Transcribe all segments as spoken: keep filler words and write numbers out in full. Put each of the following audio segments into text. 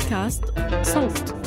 بودكاست صوت.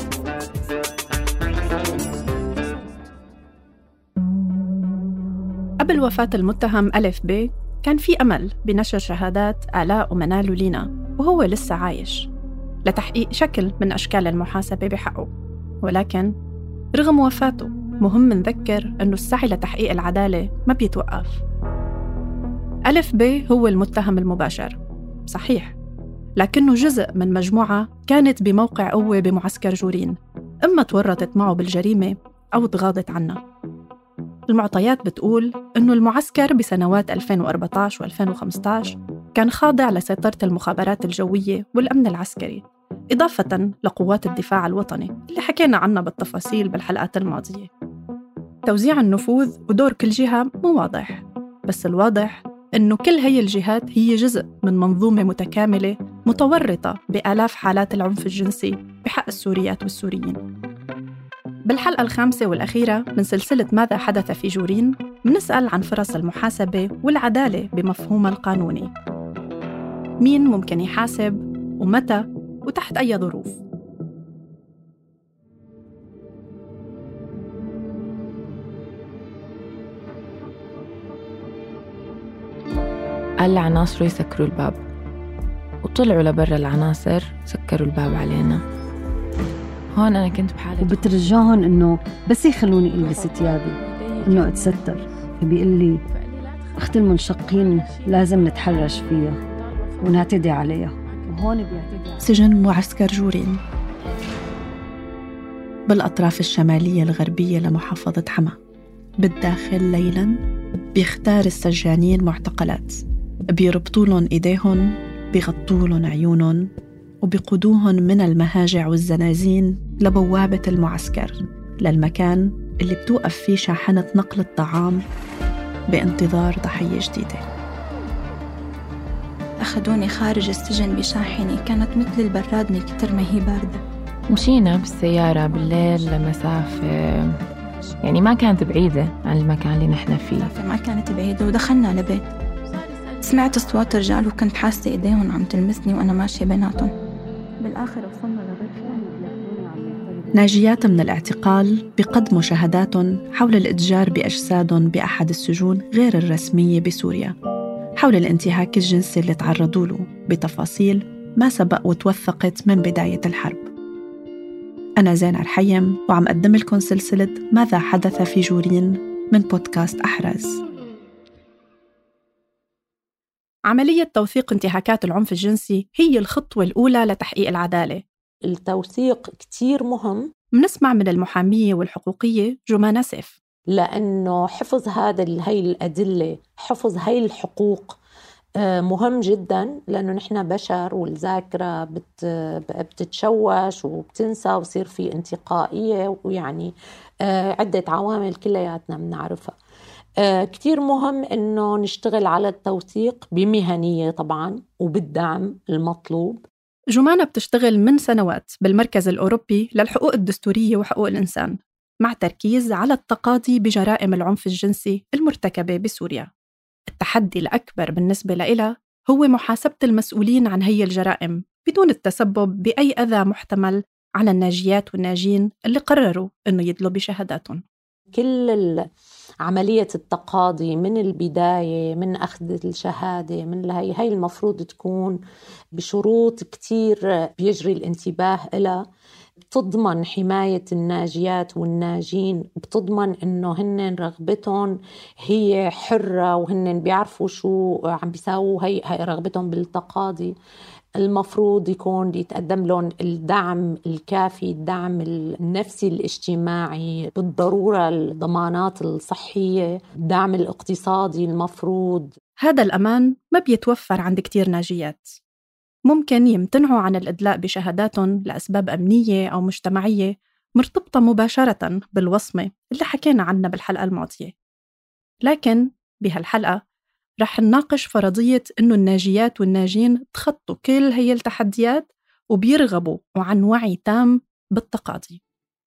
قبل وفاة المتهم ألف ب كان في أمل بنشر شهادات آلاء ومنال ولينا وهو لسه عايش لتحقيق شكل من أشكال المحاسبة بحقه. ولكن رغم وفاته مهم نذكر أنه السعي لتحقيق العدالة ما بيتوقف. ألف ب هو المتهم المباشر صحيح، لكنه جزء من مجموعة كانت بموقع قوة بمعسكر جورين، إما تورطت معه بالجريمة أو تغاضت عنها. المعطيات بتقول إنه المعسكر بسنوات ألفين وأربعة عشر وألفين وخمسة عشر كان خاضع لسيطرة المخابرات الجوية والأمن العسكري، إضافة لقوات الدفاع الوطني اللي حكينا عنها بالتفاصيل بالحلقات الماضية. توزيع النفوذ ودور كل جهة مو واضح، بس الواضح إنه كل هي الجهات هي جزء من منظومة متكاملة متورطة بآلاف حالات العنف الجنسي بحق السوريات والسوريين. بالحلقة الخامسة والأخيرة من سلسلة ماذا حدث في جورين بنسأل عن فرص المحاسبة والعدالة بمفهومها القانوني. مين ممكن يحاسب ومتى وتحت أي ظروف؟ قال العناصر يسكروا الباب، وطلعوا لبرا العناصر سكروا الباب علينا. هون أنا كنت بحالة وبترجاهم إنه بس يخلوني ألبس ثيابي إنه أتستر. بيقول لي أخت المنشقين لازم نتحرش فيها ونعتدي عليها، وهون بيعتدي. سجن معسكر جورين بالأطراف الشمالية الغربية لمحافظة حما. بالداخل ليلاً بيختار السجانين معتقلات، بيربطولن إيديهن، بيغطولن عيونن، وبيقودوهن من المهاجع والزنازين لبوابة المعسكر، للمكان اللي بتوقف فيه شاحنة نقل الطعام بانتظار ضحية جديدة. أخذوني خارج السجن بشاحنة كانت مثل البراد من كتر ما هي باردة. مشينا بالسيارة بالليل لمسافة يعني ما كانت بعيدة عن المكان اللي نحن فيه، ما كانت بعيدة، ودخلنا لبيت سمعت أصوات رجال وكنت حاسة إيديهم عم تلمسني وأنا ماشية بيناتهم. بالآخر وصلنا لبيت ناجيات من الاعتقال بقدموا شهاداتهم حول الإتجار بأجسادهم بأحد السجون غير الرسمية بسوريا، حول الانتهاك الجنسي اللي تعرضوا له بتفاصيل ما سبق وتوثقت من بداية الحرب. أنا زينة الحيم وعم أقدم لكم سلسلة ماذا حدث في جورين من بودكاست أحراز. عملية توثيق انتهاكات العنف الجنسي هي الخطوة الأولى لتحقيق العدالة. التوثيق كتير مهم. منسمع من المحامية والحقوقية جمانة سيف، لأنه حفظ هذا هاي الأدلة، حفظ هاي الحقوق مهم جدا، لأنه نحن بشر والذاكرة بت بتتشوش وبتنسى وصير في انتقائية، ويعني عدة عوامل كلياتنا بنعرفها. كتير مهم إنه نشتغل على التوثيق بمهنية طبعا وبالدعم المطلوب. جمانة بتشتغل من سنوات بالمركز الأوروبي للحقوق الدستورية وحقوق الإنسان، مع تركيز على التقاضي بجرائم العنف الجنسي المرتكبة بسوريا. التحدي الأكبر بالنسبة لإلها هو محاسبة المسؤولين عن هي الجرائم بدون التسبب بأي أذى محتمل على الناجيات والناجين اللي قرروا إنه يدلوا بشهاداتهم. كل عملية التقاضي من البداية، من أخذ الشهادة، من هاي هاي المفروض تكون بشروط كتير بيجري الانتباه إلى، بتضمن حماية الناجيات والناجين، بتضمن إنه هن رغبتهم هي حرة وهن بيعرفوا شو عم بيساووا. هي هاي رغبتهم بالتقاضي المفروض يكون يتقدم لهم الدعم الكافي، الدعم النفسي الاجتماعي، بالضرورة الضمانات الصحية، الدعم الاقتصادي المفروض. هذا الأمان ما بيتوفر عند كتير ناجيات. ممكن يمتنعوا عن الإدلاء بشهاداتهم لأسباب أمنية أو مجتمعية مرتبطة مباشرة بالوصمة اللي حكينا عنها بالحلقة الماضية. لكن بهالحلقة رح نناقش فرضية إنه الناجيات والناجين تخطوا كل هي التحديات وبيرغبوا وعن وعي تام بالتقاضي.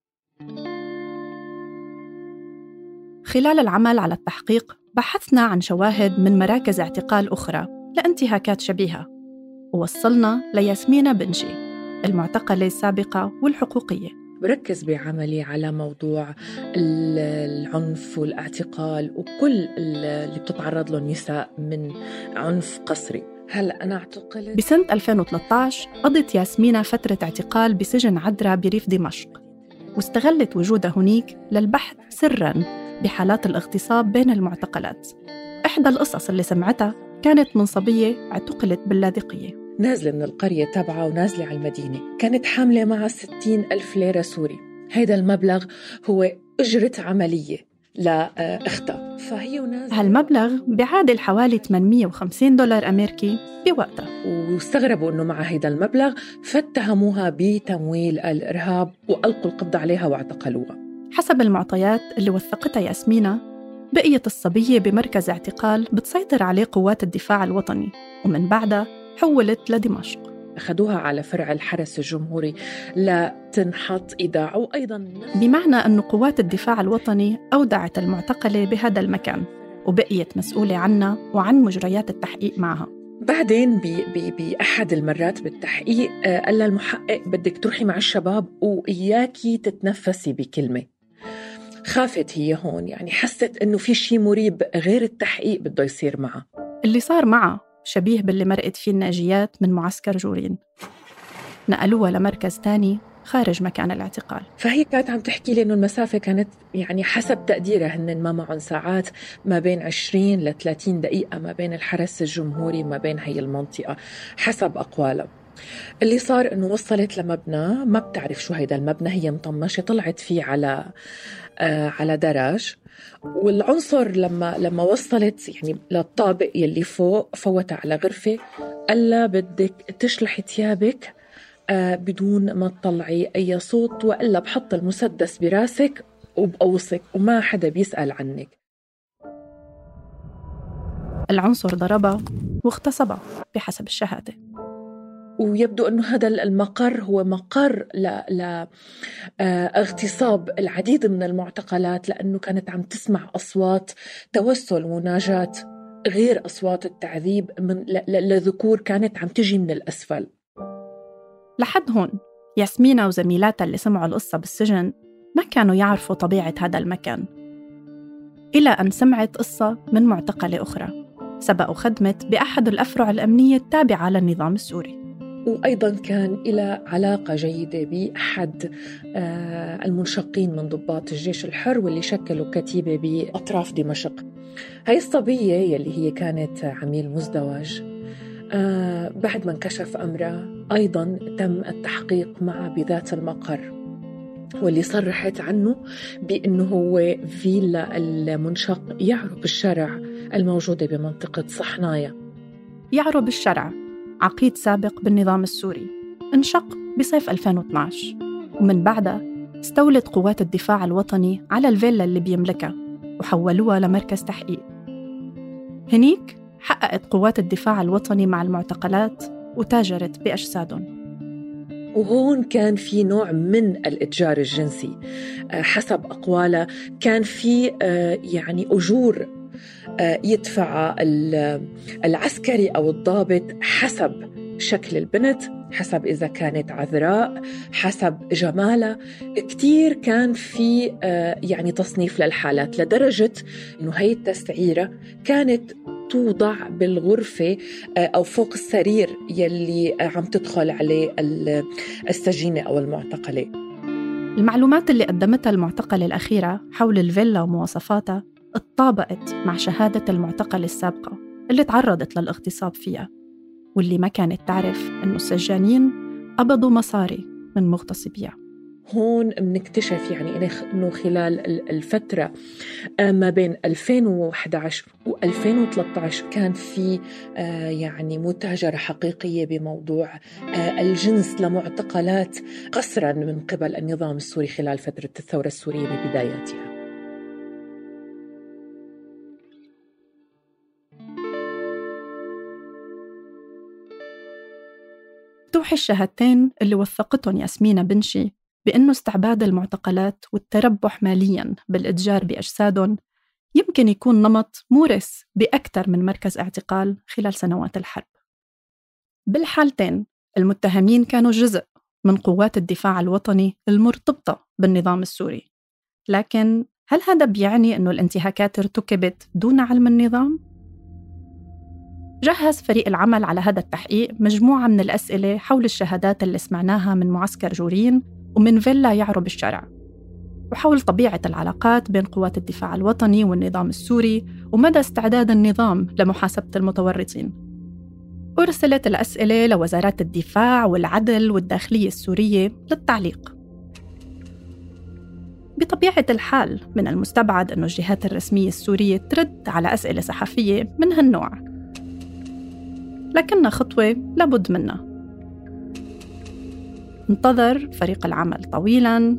خلال العمل على التحقيق بحثنا عن شواهد من مراكز اعتقال أخرى لانتهاكات شبيهة، ووصلنا لياسمينة بنجي المعتقلة السابقة والحقوقية. بركز بعملي على موضوع العنف والاعتقال وكل اللي بتتعرض له النساء من عنف قسري. هلأ أنا اعتقلت بسنة ألفين وثلاثة عشر. قضت ياسمينة فترة اعتقال بسجن عدرا بريف دمشق، واستغلت وجودها هنيك للبحث سراً بحالات الاغتصاب بين المعتقلات. إحدى القصص اللي سمعتها كانت من صبية اعتقلت باللاذقية، نازلة من القرية تبعها ونازلة على المدينة، كانت حاملة معها ستين ألف ليرة سوري. هيدا المبلغ هو أجرة عملية لأختها، فهي ونازلة هالمبلغ بيعادل حوالي ثمانمية وخمسين دولار أمريكي بوقتها. واستغربوا أنه مع هيدا المبلغ فاتهموها بتمويل الإرهاب وألقوا القبض عليها واعتقلوها. حسب المعطيات اللي وثقتها ياسمينة، بقيت الصبية بمركز اعتقال بتسيطر عليه قوات الدفاع الوطني، ومن بعدها حولت لدمشق. أخذوها على فرع الحرس الجمهوري لتنحط إيداع، وأيضاً بمعنى أن قوات الدفاع الوطني أودعت المعتقلة بهذا المكان وبقيت مسؤولة عنها وعن مجريات التحقيق معها. بعدين بأحد المرات بالتحقيق قال لها المحقق بدك تروحي مع الشباب وإياكي تتنفسي بكلمة. خافت هي هون، يعني حست إنه في شيء مريب غير التحقيق بده يصير معها. اللي صار معها شبيه باللي مرقت فيه الناجيات من معسكر جورين، نقلوها لمركز تاني خارج مكان الاعتقال. فهي كانت عم تحكي لي إنه المسافة كانت يعني حسب تقديرها هن ما معهم ساعات ما بين عشرين لثلاثين دقيقة ما بين الحرس الجمهوري وما بين هي المنطقة حسب أقوالها. اللي صار إنه وصلت لمبنى ما بتعرف شو هيدا المبنى، هي مطمشة، طلعت فيه على آه على دراج، والعنصر لما لما وصلت يعني للطابق يلي فوق فوتها على غرفة، قال لها بدك تشلحي ثيابك آه بدون ما تطلعي أي صوت، وإلا بحط المسدس براسك وبقوصك وما حدا بيسأل عنك. العنصر ضربها واغتصبها بحسب الشهادة، ويبدو أنه هذا المقر هو مقر لاغتصاب العديد من المعتقلات، لأنه كانت عم تسمع أصوات توسل مناجات غير أصوات التعذيب من لذكور كانت عم تجي من الأسفل. لحد هون ياسمينة وزميلاتها اللي سمعوا القصة بالسجن ما كانوا يعرفوا طبيعة هذا المكان، إلى أن سمعت قصة من معتقلة أخرى سبق وخدمت بأحد الأفرع الأمنية التابعة للنظام السوري، وأيضاً كان إلى علاقة جيدة بأحد المنشقين من ضباط الجيش الحر واللي شكلوا كتيبة بأطراف دمشق. هاي الصبية يلي هي كانت عميل مزدوج بعد ما انكشف أمرها أيضاً تم التحقيق معه بذات المقر، واللي صرحت عنه بأنه هو فيلا المنشق يعرب الشرع الموجودة بمنطقة صحنايا. يعرب الشرع عقيد سابق بالنظام السوري، انشق بصيف ألفين واثني عشر، ومن بعدها استولت قوات الدفاع الوطني على الفيلا اللي بيملكها وحولوها لمركز تحقيق. هنيك حققت قوات الدفاع الوطني مع المعتقلات وتاجرت بأجسادهم. وهون كان في نوع من الإتجار الجنسي حسب أقوالها، كان في يعني أجور يدفع العسكري أو الضابط حسب شكل البنت، حسب إذا كانت عذراء، حسب جمالها. كتير كان في يعني تصنيف للحالات، لدرجة إنه هاي التسعيرة كانت توضع بالغرفة أو فوق السرير يلي عم تدخل عليه السجينة أو المعتقلة. المعلومات اللي قدمتها المعتقلة الأخيرة حول الفيلا ومواصفاتها اتطابقت مع شهادة المعتقلة السابقة اللي تعرضت للاغتصاب فيها، واللي ما كانت تعرف إنه السجانين قبضوا مصاري من مغتصبيها. هون بنكتشف يعني إنه خلال الفترة ما بين ألفين وإحدى عشر و ألفين وثلاثة عشر كان في يعني متاجرة حقيقية بموضوع الجنس لمعتقلات قسرا من قبل النظام السوري خلال فترة الثورة السورية ببداياتها. توحي الشهادتين اللي وثقتهم ياسمينة بنشي بأنه استعباد المعتقلات والتربح مالياً بالإتجار بأجسادهم يمكن يكون نمط مورث بأكثر من مركز اعتقال خلال سنوات الحرب. بالحالتين المتهمين كانوا جزء من قوات الدفاع الوطني المرتبطة بالنظام السوري. لكن هل هذا بيعني أنه الانتهاكات ارتكبت دون علم النظام؟ جهز فريق العمل على هذا التحقيق مجموعة من الأسئلة حول الشهادات اللي سمعناها من معسكر جورين ومن فيلا يعرب الشرع، وحول طبيعة العلاقات بين قوات الدفاع الوطني والنظام السوري ومدى استعداد النظام لمحاسبة المتورطين. أرسلت الأسئلة لوزارات الدفاع والعدل والداخلية السورية للتعليق. بطبيعة الحال من المستبعد أن الجهات الرسمية السورية ترد على أسئلة صحفية من هالنوع، لكنها خطوة لابد منها. انتظر فريق العمل طويلاً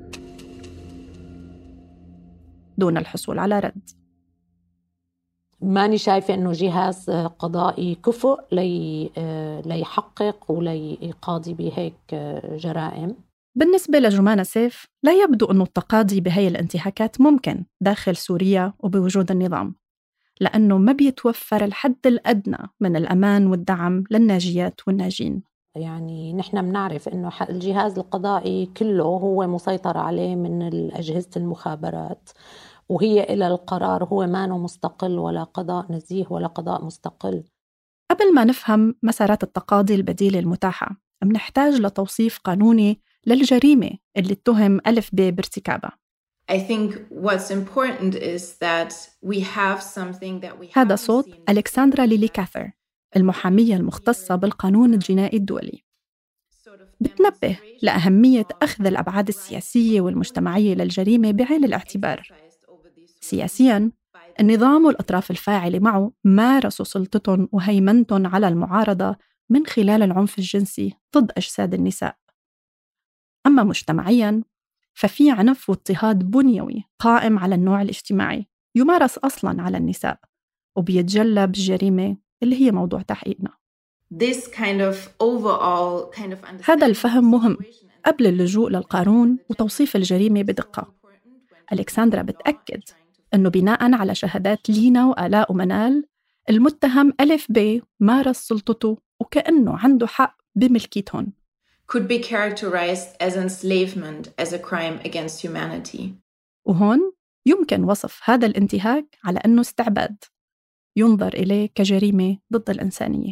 دون الحصول على رد. ماني شايفة أنه جهاز قضائي كفؤ لي ليحقق وليقاضي بهيك جرائم. بالنسبة لجمانة سيف لا يبدو أنه التقاضي بهي الانتهاكات ممكن داخل سوريا وبوجود النظام، لأنه ما بيتوفر الحد الأدنى من الأمان والدعم للناجيات والناجين. يعني نحن بنعرف أنه الجهاز القضائي كله هو مسيطر عليه من أجهزة المخابرات، وهي إلى القرار، هو ما مستقل ولا قضاء نزيه ولا قضاء مستقل. قبل ما نفهم مسارات التقاضي البديلة المتاحة، بنحتاج لتوصيف قانوني للجريمة اللي اتهم ألف ب بارتكابها. I think what's important is that we have something that we هذا صوت ألكسندرا ليلي كاثر، المحامية المختصة بالقانون الجنائي الدولي. بتنبه لأهمية أخذ الأبعاد السياسية والمجتمعية للجريمة بعين الاعتبار. سياسياً، النظام والأطراف الفاعلة معه مارسوا سلطتهم وهيمنتهم على المعارضة من خلال العنف الجنسي ضد أجساد النساء. أما مجتمعياً، ففي عنف واضطهاد بنيوي قائم على النوع الاجتماعي يمارس أصلاً على النساء، وبيتجلى بالجريمة اللي هي موضوع تحقيقنا. This kind of overall kind of هذا الفهم مهم قبل اللجوء للقانون وتوصيف الجريمة بدقة. ألكسندرا بتأكد أنه بناءً على شهادات لينا وآلاء ومنال، المتهم ألف ب مارس سلطته وكأنه عنده حق بملكيتهم. could be characterized as enslavement as a crime against humanity. وهون يمكن وصف هذا الانتهاك على أنه استعباد، ينظر إليه كجريمة ضد الإنسانية.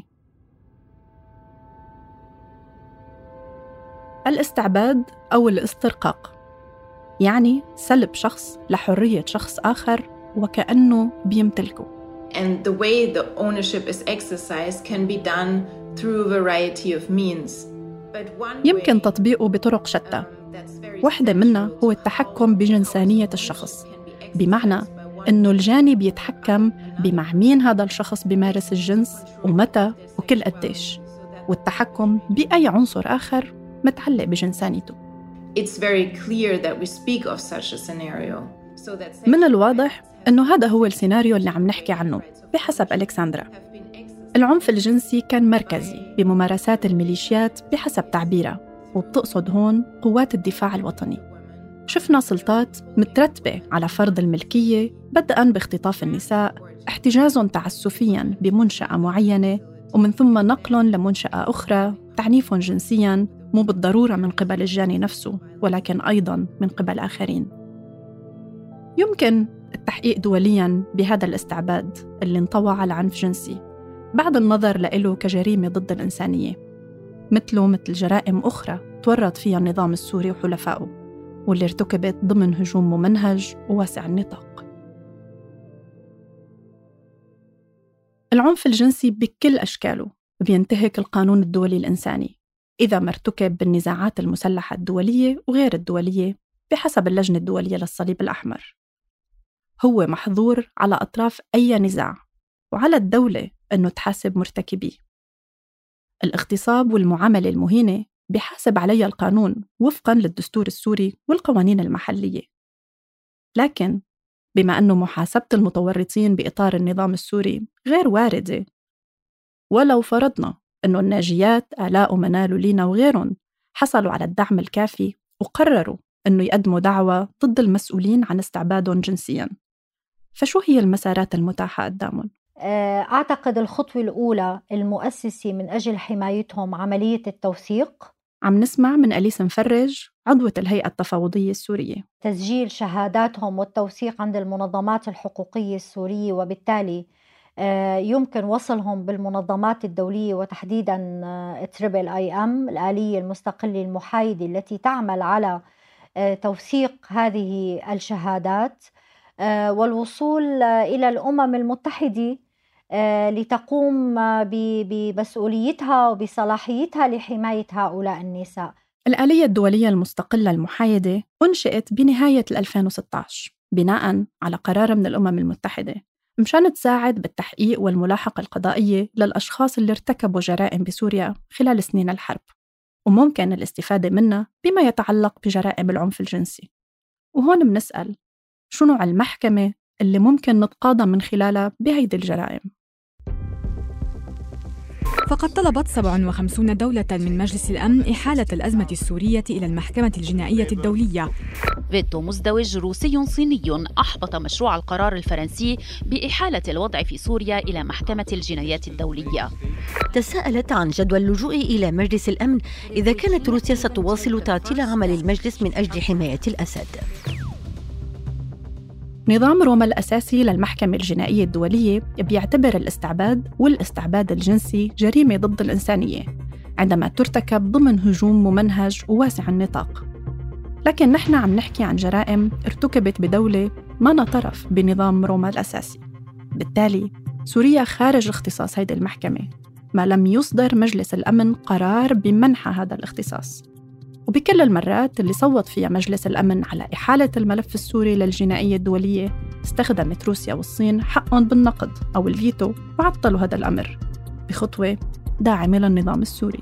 الاستعباد أو الاسترقاق يعني سلب شخص لحرية شخص آخر وكأنه بيمتلكه. And the way the ownership is exercised can be done through a variety of means. يمكن تطبيقه بطرق شتى. واحدة منها هو التحكم بجنسانية الشخص، بمعنى أنه الجاني بيتحكم بمع مين هذا الشخص بيمارس الجنس ومتى وكل قديش، والتحكم بأي عنصر آخر متعلق بجنسانيته. It's very clear that we speak of such a scenario. So that من الواضح أنه هذا هو السيناريو اللي عم نحكي عنه بحسب ألكسندرا. العنف الجنسي كان مركزي بممارسات الميليشيات بحسب تعبيرها، وبتقصد هون قوات الدفاع الوطني. شفنا سلطات مترتبة على فرض الملكية، بدءاً باختطاف النساء، احتجازهم تعسفياً بمنشأة معينة، ومن ثم نقلهم لمنشأة أخرى، تعنيفهم جنسياً مو بالضرورة من قبل الجاني نفسه، ولكن أيضاً من قبل آخرين. يمكن التحقيق دولياً بهذا الاستعباد اللي انطوى على عنف جنسي بعد النظر له كجريمة ضد الإنسانية، مثله مثل جرائم أخرى تورط فيها النظام السوري وحلفائه، واللي ارتكبت ضمن هجوم ممنهج وواسع النطاق. العنف الجنسي بكل أشكاله بينتهك القانون الدولي الإنساني إذا ما ارتكب بالنزاعات المسلحة الدولية وغير الدولية بحسب اللجنة الدولية للصليب الأحمر. هو محظور على أطراف أي نزاع، وعلى الدولة أنه تحاسب مرتكبيه. الاغتصاب والمعاملة المهينة بحاسب عليها القانون وفقاً للدستور السوري والقوانين المحلية. لكن بما أنه محاسبة المتورطين بإطار النظام السوري غير واردة، ولو فرضنا أنه الناجيات آلاء ومنال ولينا وغيرهم حصلوا على الدعم الكافي وقرروا أنه يقدموا دعوة ضد المسؤولين عن استعبادهم جنسياً، فشو هي المسارات المتاحة قدامهم؟ أعتقد الخطوة الأولى المؤسسة من أجل حمايتهم عملية التوثيق عم نسمع من أليس مفرج عضوة الهيئة التفاوضية السورية. تسجيل شهاداتهم والتوثيق عند المنظمات الحقوقية السورية، وبالتالي يمكن وصلهم بالمنظمات الدولية وتحديدا تريبل اي ام الآلية المستقلة المحايدة التي تعمل على توثيق هذه الشهادات والوصول إلى الأمم المتحدة لتقوم بمسؤوليتها وبصلاحيتها لحماية هؤلاء النساء. الآلية الدولية المستقلة المحايدة أنشئت بنهاية ألفين وستة عشر بناء على قرار من الأمم المتحدة مشان تساعد بالتحقيق والملاحقة القضائية للأشخاص اللي ارتكبوا جرائم بسوريا خلال سنين الحرب، وممكن الاستفادة منها بما يتعلق بجرائم العنف الجنسي. وهون منسأل شو نوع المحكمة اللي ممكن نتقاضى من خلالها بهيدي الجرائم؟ فقد طلبت سبعة وخمسين دولة من مجلس الأمن إحالة الأزمة السورية إلى المحكمة الجنائية الدولية. فيتو مزدوج روسي صيني أحبط مشروع القرار الفرنسي بإحالة الوضع في سوريا إلى محكمة الجنايات الدولية. تساءلت عن جدوى اللجوء إلى مجلس الأمن إذا كانت روسيا ستواصل تعطيل عمل المجلس من أجل حماية الأسد. نظام روما الأساسي للمحكمة الجنائية الدولية بيعتبر الاستعباد والاستعباد الجنسي جريمة ضد الإنسانية عندما ترتكب ضمن هجوم ممنهج وواسع النطاق. لكن نحن عم نحكي عن جرائم ارتكبت بدولة ما طرف بنظام روما الأساسي، بالتالي سوريا خارج اختصاص هذه المحكمة ما لم يصدر مجلس الأمن قرار بمنح هذا الاختصاص. وبكل المرات اللي صوت فيها مجلس الأمن على إحالة الملف السوري للجنائية الدولية استخدمت روسيا والصين حقهم بالنقد أو الفيتو وعطلوا هذا الأمر بخطوة داعمة للنظام السوري.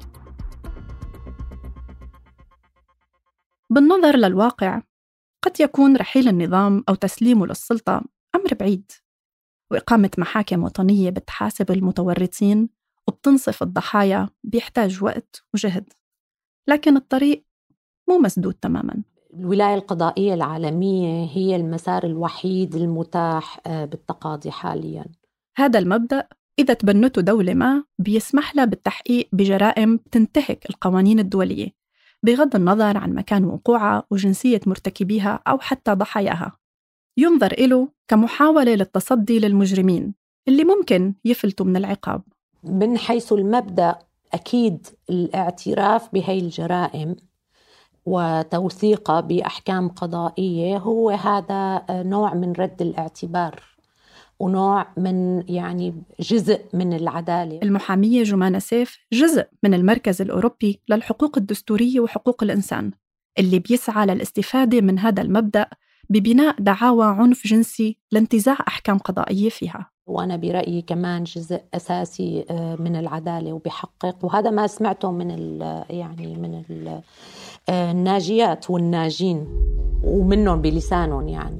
بالنظر للواقع قد يكون رحيل النظام أو تسليمه للسلطة أمر بعيد، وإقامة محاكم وطنية بتحاسب المتورطين وبتنصف الضحايا بيحتاج وقت وجهد، لكن الطريق مو مسدود تماماً. الولاية القضائية العالمية هي المسار الوحيد المتاح بالتقاضي حالياً. هذا المبدأ إذا تبنته دولة ما بيسمح لها بالتحقيق بجرائم تنتهك القوانين الدولية بغض النظر عن مكان وقوعها وجنسية مرتكبيها أو حتى ضحاياها. ينظر إله كمحاولة للتصدي للمجرمين اللي ممكن يفلتوا من العقاب. من حيث المبدأ أكيد الاعتراف بهاي الجرائم وتوثيقها بأحكام قضائية هو هذا نوع من رد الاعتبار ونوع من يعني جزء من العدالة. المحامية جمانة سيف جزء من المركز الأوروبي للحقوق الدستورية وحقوق الإنسان اللي بيسعى للاستفادة من هذا المبدأ ببناء دعاوى عنف جنسي لانتزاع أحكام قضائية فيها. وأنا برأيي كمان جزء أساسي من العدالة وبيحقق، وهذا ما سمعته من يعني من الناجيات والناجين ومنهم بلسانهم. يعني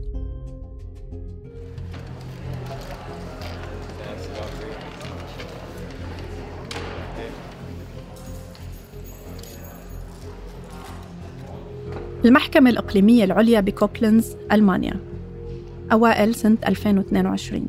المحكمة الإقليمية العليا بكوبلنز ألمانيا أوائل سنة ألفين واثنين وعشرين.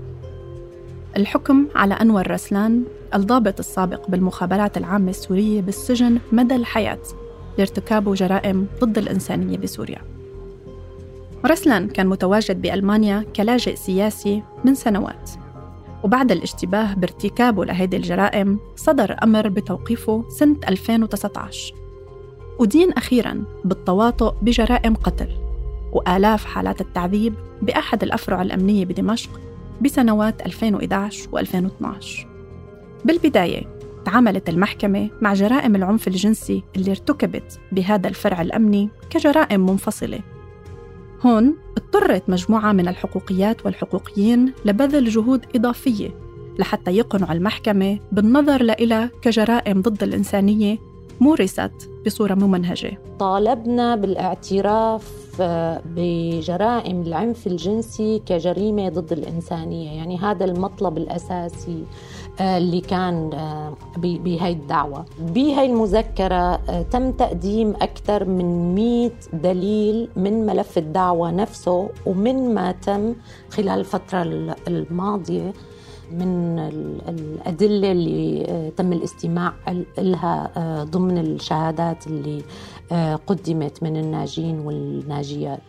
الحكم على أنور رسلان الضابط السابق بالمخابرات العامة السورية بالسجن مدى الحياة لارتكاب جرائم ضد الإنسانية بسوريا. رسلان كان متواجد بألمانيا كلاجئ سياسي من سنوات، وبعد الاشتباه بارتكابه لهذه الجرائم صدر أمر بتوقيفه سنة ألفين وتسعة عشر، ودين أخيراً بالتواطؤ بجرائم قتل وآلاف حالات التعذيب بأحد الأفرع الأمنية بدمشق بسنوات ألفين وإحدى عشر وألفين واثني عشر. بالبداية تعاملت المحكمة مع جرائم العنف الجنسي اللي ارتكبت بهذا الفرع الأمني كجرائم منفصلة. هون اضطرت مجموعة من الحقوقيات والحقوقيين لبذل جهود إضافية لحتى يقنعوا المحكمة بالنظر لإلها كجرائم ضد الإنسانية مورست بصورة ممنهجة. طالبنا بالاعتراف بجرائم العنف الجنسي كجريمة ضد الإنسانية، يعني هذا المطلب الأساسي اللي كان بهاي الدعوة. بهاي المذكرة تم تقديم أكثر من مئة دليل من ملف الدعوة نفسه ومن ما تم خلال الفترة الماضية من الأدلة اللي تم الاستماع لها ضمن الشهادات اللي قدمت من الناجين والناجيات.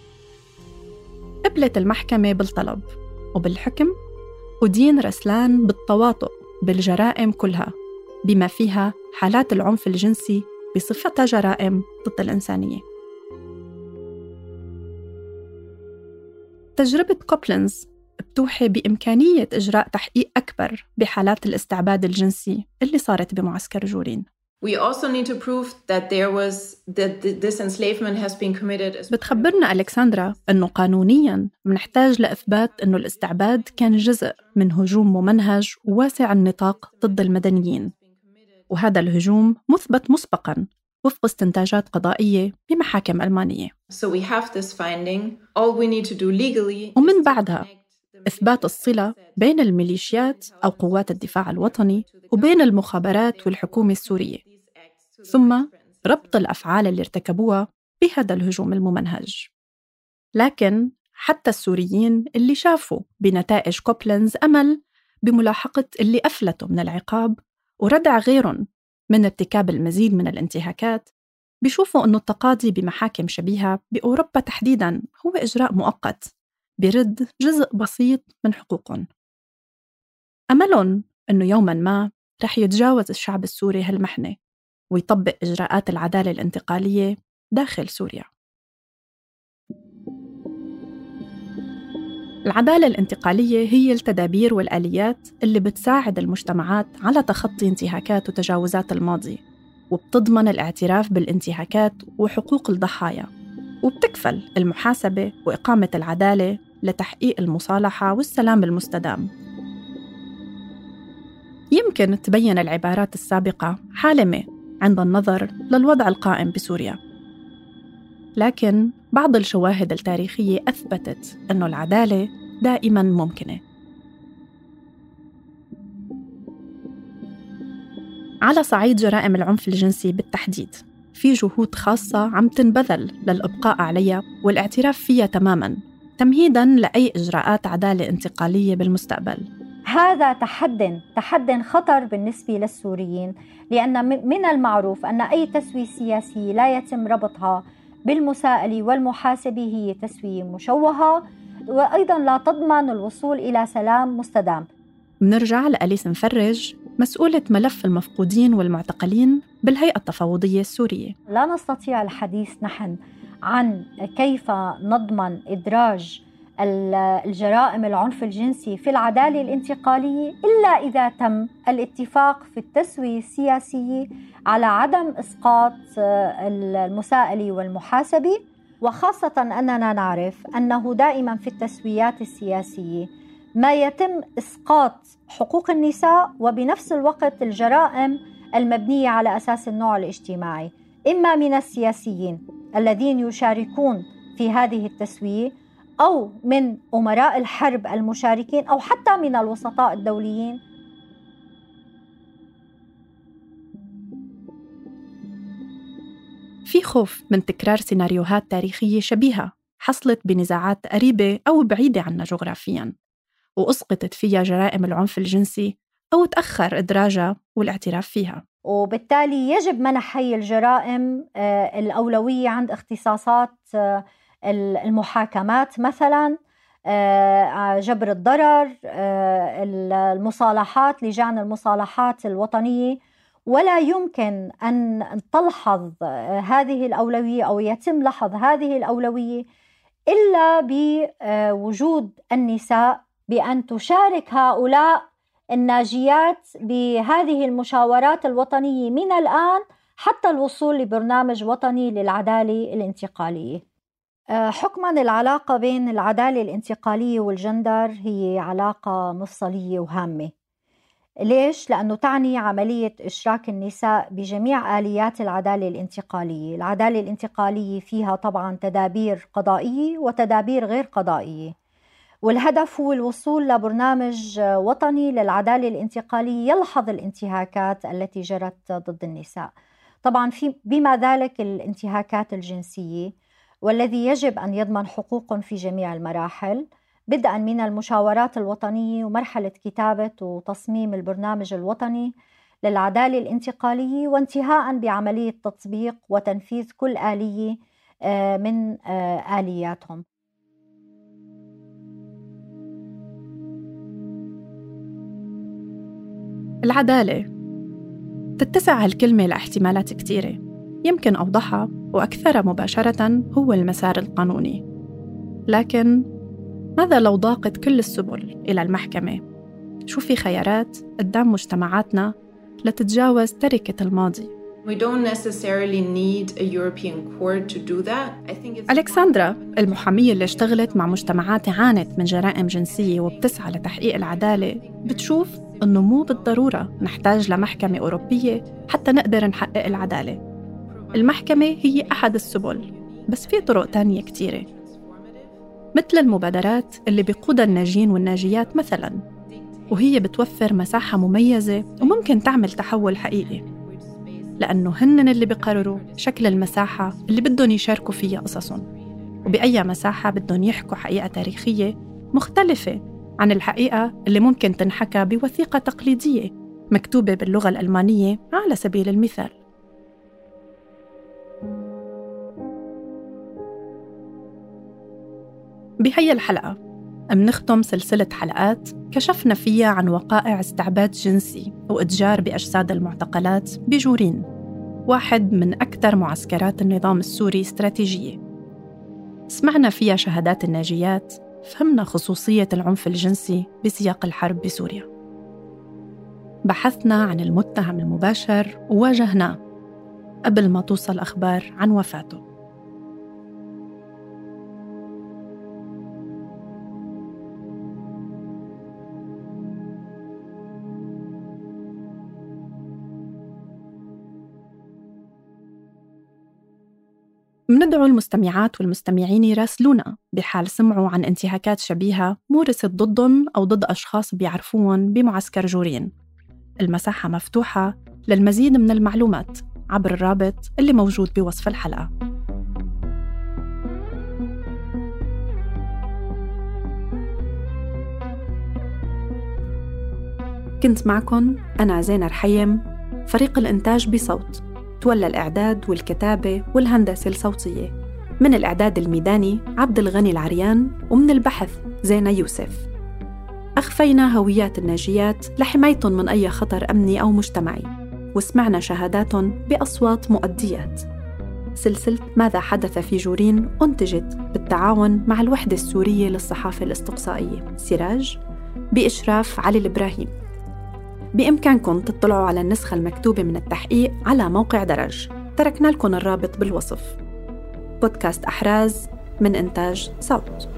قبلت المحكمة بالطلب وبالحكم أدين رسلان بالتواطؤ بالجرائم كلها بما فيها حالات العنف الجنسي بصفتها جرائم ضد الإنسانية. تجربة كوبلنز بتوحي بإمكانية إجراء تحقيق أكبر بحالات الاستعباد الجنسي اللي صارت بمعسكر جورين. We also need to prove that there was that this enslavement has been committed as بتخبرنا ألكسندرا أنه قانونياً منحتاج لإثبات أنه الاستعباد كان جزء من هجوم ممنهج وواسع النطاق ضد المدنيين، وهذا الهجوم مثبت مسبقاً وفق استنتاجات قضائية بمحاكم ألمانية. So we have this finding. All we need to do legally. ومن بعدها إثبات الصلة بين الميليشيات أو قوات الدفاع الوطني وبين المخابرات والحكومة السورية، ثم ربط الأفعال اللي ارتكبوها بهذا الهجوم الممنهج. لكن حتى السوريين اللي شافوا بنتائج كوبلنز أمل بملاحقة اللي أفلتوا من العقاب وردع غيرهم من ارتكاب المزيد من الانتهاكات، بيشوفوا أنه التقاضي بمحاكم شبيهة بأوروبا تحديداً هو إجراء مؤقت برد جزء بسيط من حقوقهم. أملهم أنه يوماً ما رح يتجاوز الشعب السوري هالمحنة ويطبق إجراءات العدالة الانتقالية داخل سوريا. العدالة الانتقالية هي التدابير والآليات اللي بتساعد المجتمعات على تخطي انتهاكات وتجاوزات الماضي، وبتضمن الاعتراف بالانتهاكات وحقوق الضحايا، وبتكفل المحاسبة وإقامة العدالة لتحقيق المصالحة والسلام المستدام. يمكن تبين العبارات السابقة حالمة عند النظر للوضع القائم بسوريا، لكن بعض الشواهد التاريخية أثبتت أن العدالة دائماً ممكنة. على صعيد جرائم العنف الجنسي بالتحديد، في جهود خاصة عم تنبذل للإبقاء عليها والاعتراف فيها تماماً، تمهيداً لأي إجراءات عدالة انتقالية بالمستقبل. هذا تحد تحد خطر بالنسبة للسوريين، لأن من المعروف أن أي تسوية سياسية لا يتم ربطها بالمساءلة والمحاسبة هي تسوية مشوهة، وأيضاً لا تضمن الوصول إلى سلام مستدام. منرجع لأليس مفرج، مسؤولة ملف المفقودين والمعتقلين بالهيئة التفاوضية السورية. لا نستطيع الحديث نحن عن كيف نضمن إدراج الجرائم العنف الجنسي في العدالة الانتقالية إلا إذا تم الاتفاق في التسوية السياسية على عدم إسقاط المساءلة والمحاسبة، وخاصة أننا نعرف أنه دائما في التسويات السياسية ما يتم إسقاط حقوق النساء وبنفس الوقت الجرائم المبنية على أساس النوع الاجتماعي، إما من السياسيين الذين يشاركون في هذه التسوية أو من أمراء الحرب المشاركين أو حتى من الوسطاء الدوليين. في خوف من تكرار سيناريوهات تاريخية شبيهة حصلت بنزاعات قريبة أو بعيدة عنا جغرافياً، وأسقطت فيها جرائم العنف الجنسي أو تأخر إدراجها والاعتراف فيها، وبالتالي يجب منح هي الجرائم الأولوية عند اختصاصات المحاكمات، مثلا جبر الضرر، المصالحات، لجان المصالحات الوطنية. ولا يمكن أن تلحظ هذه الأولوية أو يتم لحظ هذه الأولوية إلا بوجود النساء، بأن تشارك هؤلاء الناجيات بهذه المشاورات الوطنية من الآن حتى الوصول لبرنامج وطني للعدالة الانتقالية. حكماً العلاقة بين العدالة الانتقالية والجندر هي علاقة مفصلية وهامة. ليش؟ لأنه تعني عملية إشراك النساء بجميع آليات العدالة الانتقالية. العدالة الانتقالية فيها طبعاً تدابير قضائية وتدابير غير قضائية، والهدف هو الوصول لبرنامج وطني للعدالة الانتقالية يلحظ الانتهاكات التي جرت ضد النساء، طبعاً في بما ذلك الانتهاكات الجنسية، والذي يجب أن يضمن حقوق في جميع المراحل بدءا من المشاورات الوطنية ومرحلة كتابة وتصميم البرنامج الوطني للعدالة الانتقالية، وانتهاء بعملية تطبيق وتنفيذ كل آلية من آلياتهم. العدالة تتسع هالكلمة لاحتمالات كتيرة، يمكن أوضحها وأكثرها مباشرة هو المسار القانوني. لكن ماذا لو ضاقت كل السبل إلى المحكمة؟ شو في خيارات قدام مجتمعاتنا لتتجاوز تركة الماضي؟ We don't necessarily need a European court to do that. I think it's ألكسندرا المحامية اللي اشتغلت مع مجتمعات عانت من جرائم جنسية وبتسعى لتحقيق العدالة بتشوف إنه مو بالضرورة نحتاج لمحكمة أوروبية حتى نقدر نحقق العدالة. المحكمة هي أحد السبل، بس في طرق تانية كتيرة، مثل المبادرات اللي بيقودها الناجين والناجيات مثلاً، وهي بتوفر مساحة مميزة وممكن تعمل تحول حقيقي، لأنه هن اللي بيقرروا شكل المساحة اللي بدهم يشاركوا فيها قصصهم، وبأي مساحة بدهم يحكوا حقيقة تاريخية مختلفة عن الحقيقة اللي ممكن تنحكى بوثيقة تقليدية مكتوبة باللغة الألمانية على سبيل المثال. بهي الحلقة منختم سلسلة حلقات كشفنا فيها عن وقائع استعباد جنسي وإتجار بأجساد المعتقلات بجورين، واحد من أكثر معسكرات النظام السوري استراتيجية. سمعنا فيها شهادات الناجيات، فهمنا خصوصية العنف الجنسي بسياق الحرب بسوريا. بحثنا عن المتهم المباشر وواجهناه قبل ما توصل أخبار عن وفاته. مندعو المستمعات والمستمعين يراسلونا بحال سمعوا عن انتهاكات شبيهة مورست ضدهم أو ضد أشخاص بيعرفوهم بمعسكر جورين. المساحة مفتوحة للمزيد من المعلومات عبر الرابط اللي موجود بوصف الحلقة. كنت معكم أنا زينة رحيم. فريق الإنتاج بصوت تولى الإعداد والكتابة والهندسة الصوتية، من الإعداد الميداني عبد الغني العريان، ومن البحث زينة يوسف. أخفينا هويات الناجيات لحمايتهم من أي خطر أمني أو مجتمعي، وسمعنا شهاداتهم بأصوات مؤديات. سلسلة ماذا حدث في جورين أنتجت بالتعاون مع الوحدة السورية للصحافة الاستقصائية سراج بإشراف علي الإبراهيم. بإمكانكم تطلعوا على النسخة المكتوبة من التحقيق على موقع درج، تركنا لكم الرابط بالوصف. بودكاست أحراز من إنتاج صوت.